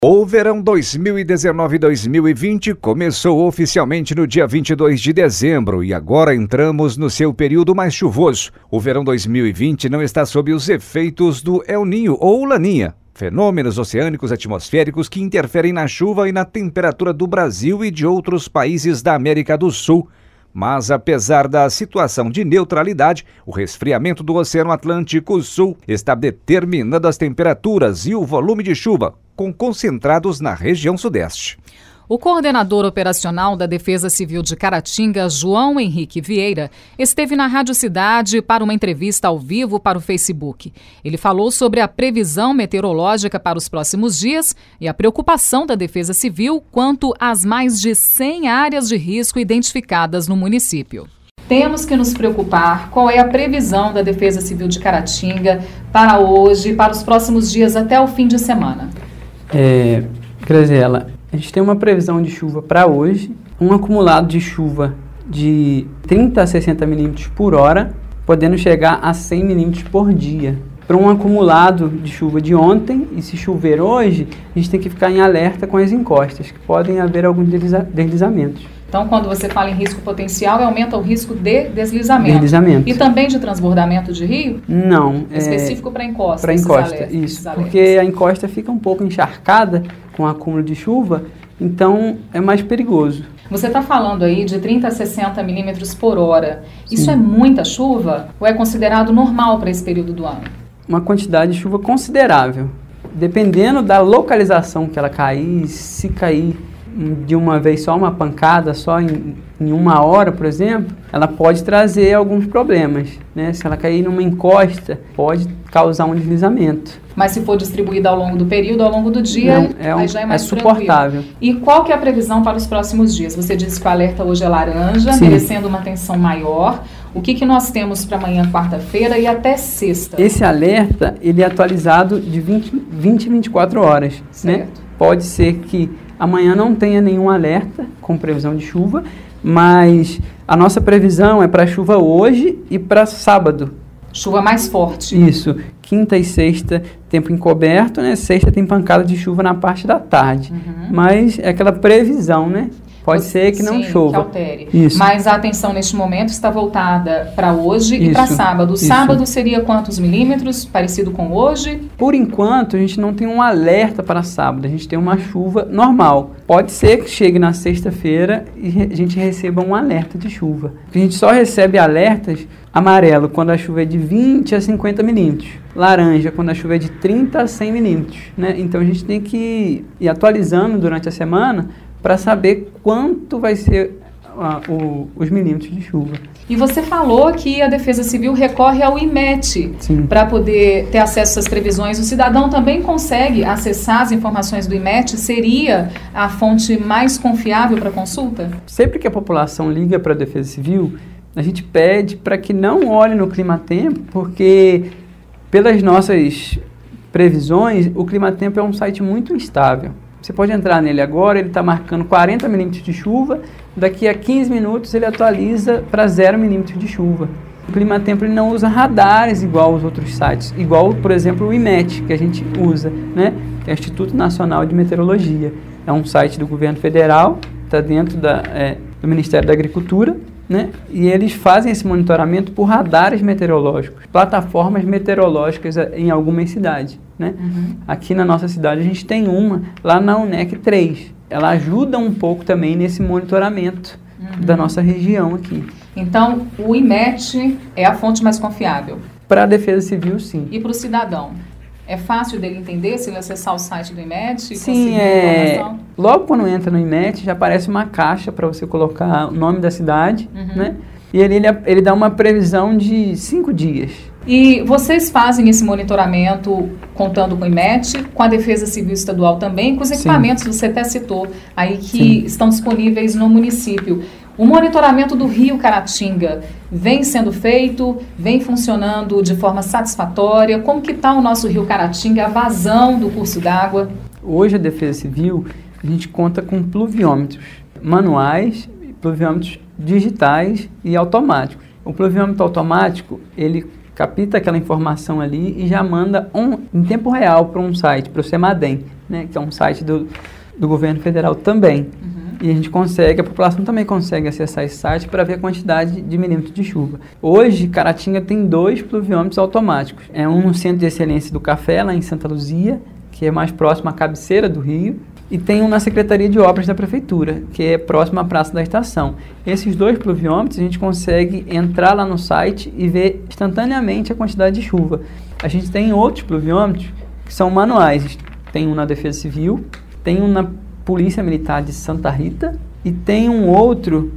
O verão 2019-2020 começou oficialmente no dia 22 de dezembro e agora entramos no seu período mais chuvoso. O verão 2020 não está sob os efeitos do El Niño ou Laninha, fenômenos oceânicos atmosféricos que interferem na chuva e na temperatura do Brasil e de outros países da América do Sul. Mas, apesar da situação de neutralidade, o resfriamento do Oceano Atlântico Sul está determinando as temperaturas e o volume de chuva, concentrados na região sudeste. O coordenador operacional da Defesa Civil de Caratinga, João Henrique Vieira, esteve na Rádio Cidade para uma entrevista ao vivo para o Facebook. Ele falou sobre a previsão meteorológica para os próximos dias e a preocupação da Defesa Civil quanto às mais de 100 áreas de risco identificadas no município. Temos que nos preocupar. Qual é a previsão da Defesa Civil de Caratinga para hoje, para os próximos dias até o fim de semana? Graziela, a gente tem uma previsão de chuva para hoje, um acumulado de chuva de 30 a 60 milímetros por hora, podendo chegar a 100 milímetros por dia. Para um acumulado de chuva de ontem, e se chover hoje, a gente tem que ficar em alerta com as encostas, que podem haver alguns deslizamentos. Então, quando você fala em risco potencial, aumenta o risco de deslizamento. Deslizamento. E também de transbordamento de rio? Não. Específico para encosta. Para encosta, isso. Porque a encosta fica um pouco encharcada com o acúmulo de chuva, então é mais perigoso. Você está falando aí de 30 a 60 milímetros por hora. Sim. Isso é muita chuva ou é considerado normal para esse período do ano? Uma quantidade de chuva considerável. Dependendo da localização que ela cair, se cair de uma vez só, uma pancada só em uma hora, por exemplo, ela pode trazer alguns problemas, né? Se ela cair numa encosta, pode causar um deslizamento. Mas se for distribuída ao longo do período, ao longo do dia, aí já é mais suportável. Tranquilo. E qual que é a previsão para os próximos dias? Você disse que o alerta hoje é laranja, Sim, merecendo uma atenção maior. O que nós temos para amanhã, quarta-feira e até sexta? Esse alerta, ele é atualizado de 20 a 24 horas. Certo. Né? Pode ser que amanhã não tenha nenhum alerta com previsão de chuva, mas a nossa previsão é para chuva hoje e para sábado. Chuva mais forte. Isso. Quinta e sexta, tempo encoberto, né? Sexta tem pancada de chuva na parte da tarde. Mas é aquela previsão, né? Pode ser que não chova. Que altere. Isso. Mas a atenção neste momento está voltada para hoje e para sábado. Sábado seria quantos milímetros? Parecido com hoje? Por enquanto, a gente não tem um alerta para sábado. A gente tem uma chuva normal. Pode ser que chegue na sexta-feira e a gente receba um alerta de chuva. A gente só recebe alertas amarelo quando a chuva é de 20 a 50 milímetros. Laranja quando a chuva é de 30 a 100 milímetros. Né? Então a gente tem que ir atualizando durante a semana para saber quanto vai ser os milímetros de chuva. E você falou que a Defesa Civil recorre ao IMET para poder ter acesso às previsões. O cidadão também consegue acessar as informações do IMET? Seria a fonte mais confiável para consulta? Sempre que a população liga para a Defesa Civil, a gente pede para que não olhe no Climatempo, porque pelas nossas previsões, o Climatempo é um site muito instável. Você pode entrar nele agora, ele está marcando 40 milímetros de chuva, daqui a 15 minutos ele atualiza para 0 milímetros de chuva. O Climatempo ele não usa radares igual os outros sites, igual, por exemplo, o IMET, que a gente usa, né? Que é o Instituto Nacional de Meteorologia. É um site do governo federal, está dentro do Ministério da Agricultura, né? E eles fazem esse monitoramento por radares meteorológicos, plataformas meteorológicas em algumas cidades. Né? Aqui na nossa cidade a gente tem uma, lá na UNEC 3. Ela ajuda um pouco também nesse monitoramento da nossa região aqui. Então, o IMET é a fonte mais confiável? Para a Defesa Civil, sim. E para o cidadão? É fácil dele entender se ele acessar o site do IMET? Sim, logo quando entra no IMET já aparece uma caixa para você colocar o nome da cidade, né? E ele dá uma previsão de 5 dias. E vocês fazem esse monitoramento contando com o IMET, com a Defesa Civil Estadual também, com os equipamentos, você até citou, aí que estão disponíveis no município. O monitoramento do Rio Caratinga vem sendo feito, vem funcionando de forma satisfatória? Como que está o nosso Rio Caratinga, a vazão do curso d'água? Hoje a Defesa Civil, a gente conta com pluviômetros manuais, pluviômetros digitais e automáticos. O pluviômetro automático, ele capta aquela informação ali e já manda em tempo real para um site, para o CEMADEM, né, que é um site do governo federal também. E a gente consegue, a população também consegue acessar esse site para ver a quantidade de milímetros de chuva. Hoje, Caratinga tem 2 pluviômetros automáticos. É um no Centro de Excelência do Café, lá em Santa Luzia, que é mais próximo à cabeceira do rio, e tem um na Secretaria de Obras da Prefeitura, que é próximo à Praça da Estação. Esses 2 pluviômetros a gente consegue entrar lá no site e ver instantaneamente a quantidade de chuva. A gente tem outros pluviômetros que são manuais. Tem um na Defesa Civil, tem um na Polícia Militar de Santa Rita e tem um outro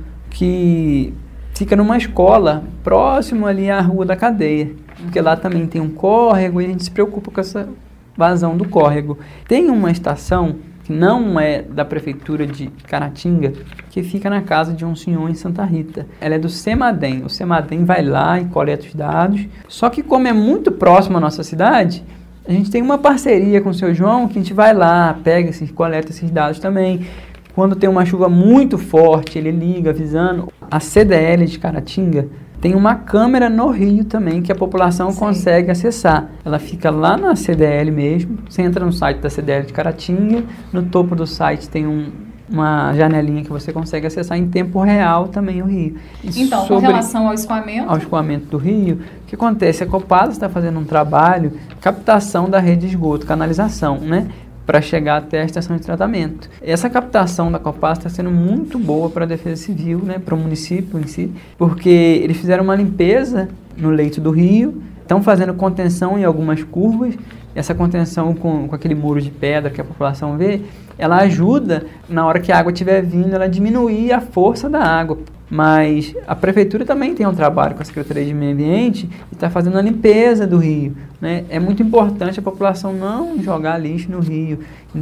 que fica numa escola próximo ali à Rua da Cadeia, porque lá também tem um córrego e a gente se preocupa com essa vazão do córrego. Tem uma estação que não é da Prefeitura de Caratinga, que fica na casa de um senhor em Santa Rita. Ela é do CEMADEM. O CEMADEM vai lá e coleta os dados, só que como é muito próximo à nossa cidade, a gente tem uma parceria com o seu João, que a gente vai lá, coleta esses dados também. Quando tem uma chuva muito forte, ele liga avisando. A CDL de Caratinga tem uma câmera no rio também, que a população consegue acessar. Ela fica lá na CDL mesmo. Você entra no site da CDL de Caratinga, no topo do site tem uma janelinha que você consegue acessar em tempo real também o rio. Então, com relação ao escoamento? Ao escoamento do rio, o que acontece? A Copasa está fazendo um trabalho de captação da rede de esgoto, canalização, né? Para chegar até a estação de tratamento. Essa captação da Copasa está sendo muito boa para a Defesa Civil, né? Para o município em si, porque eles fizeram uma limpeza no leito do rio, estão fazendo contenção em algumas curvas. Essa contenção com aquele muro de pedra que a população vê, ela ajuda, na hora que a água estiver vindo, ela diminuir a força da água. Mas a Prefeitura também tem um trabalho com a Secretaria de Meio Ambiente e está fazendo a limpeza do rio, né? É muito importante a população não jogar lixo no rio. Em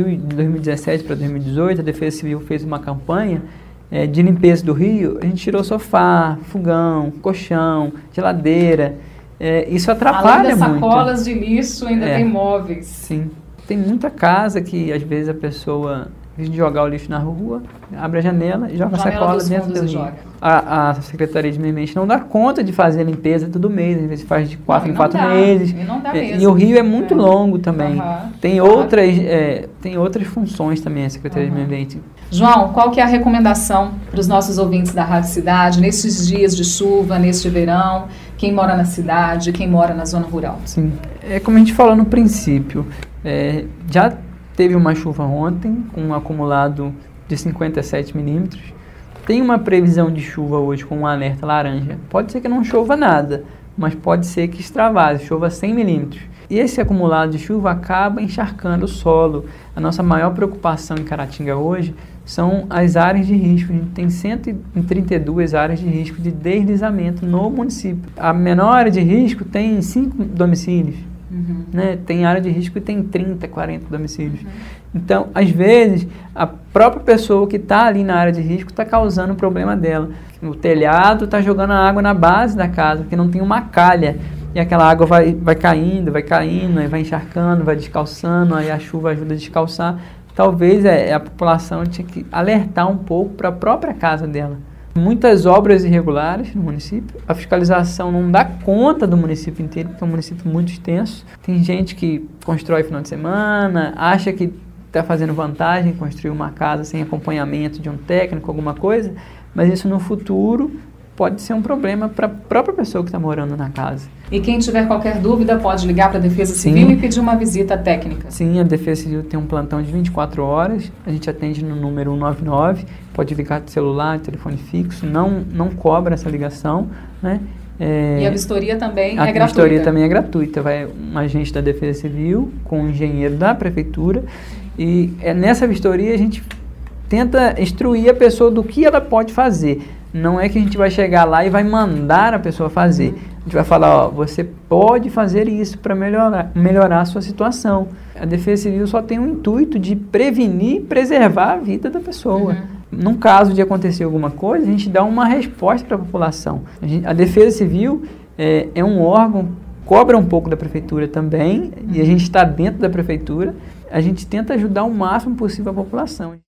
2017 para 2018, a Defesa Civil fez uma campanha de limpeza do rio. A gente tirou sofá, fogão, colchão, geladeira. Isso atrapalha muito. Além das sacolas de lixo, ainda tem móveis. Sim. Tem muita casa que, às vezes, a pessoa, em vez de jogar o lixo na rua, abre a janela e joga a sacola dentro do rio. A Secretaria de Meio Ambiente não dá conta de fazer a limpeza todo mês, às vezes faz de 4 em 4 meses. E não dá mesmo. E o rio é muito longo também. Tem outras funções também a Secretaria de Meio Ambiente. João, qual que é a recomendação para os nossos ouvintes da Rádio Cidade, nesses dias de chuva, neste verão, quem mora na cidade, quem mora na zona rural? Sim, como a gente falou no princípio, já teve uma chuva ontem, com um acumulado de 57 milímetros. Tem uma previsão de chuva hoje com um alerta laranja. Pode ser que não chova nada, mas pode ser que extravase, chova 100 milímetros. E esse acumulado de chuva acaba encharcando o solo. A nossa maior preocupação em Caratinga hoje são as áreas de risco. A gente tem 132 áreas de risco de deslizamento no município. A menor área de risco tem 5 domicílios. Né? Tem área de risco que tem 30, 40 domicílios. Então, às vezes, a própria pessoa que está ali na área de risco está causando o problema dela. O telhado está jogando a água na base da casa, porque não tem uma calha. E aquela água vai caindo, aí vai encharcando, vai descalçando, aí a chuva ajuda a descalçar. Talvez a população tinha que alertar um pouco para a própria casa dela. Muitas obras irregulares no município, a fiscalização não dá conta do município inteiro, porque é um município muito extenso. Tem gente que constrói final de semana, acha que está fazendo vantagem construir uma casa sem acompanhamento de um técnico, alguma coisa, mas isso no futuro pode ser um problema para a própria pessoa que está morando na casa. E quem tiver qualquer dúvida pode ligar para a Defesa Civil e pedir uma visita técnica. Sim, a Defesa Civil tem um plantão de 24 horas, a gente atende no número 199, pode ligar de celular, de telefone fixo, não cobra essa ligação, né? E a vistoria também é gratuita? A vistoria também é gratuita, vai um agente da Defesa Civil com um engenheiro da Prefeitura e nessa vistoria a gente tenta instruir a pessoa do que ela pode fazer. Não é que a gente vai chegar lá e vai mandar a pessoa fazer. A gente vai falar, você pode fazer isso para melhorar a sua situação. A Defesa Civil só tem o intuito de prevenir e preservar a vida da pessoa. Num caso de acontecer alguma coisa, a gente dá uma resposta para a população. A Defesa Civil é um órgão, cobra um pouco da Prefeitura também, e a gente está dentro da Prefeitura. A gente tenta ajudar o máximo possível a população.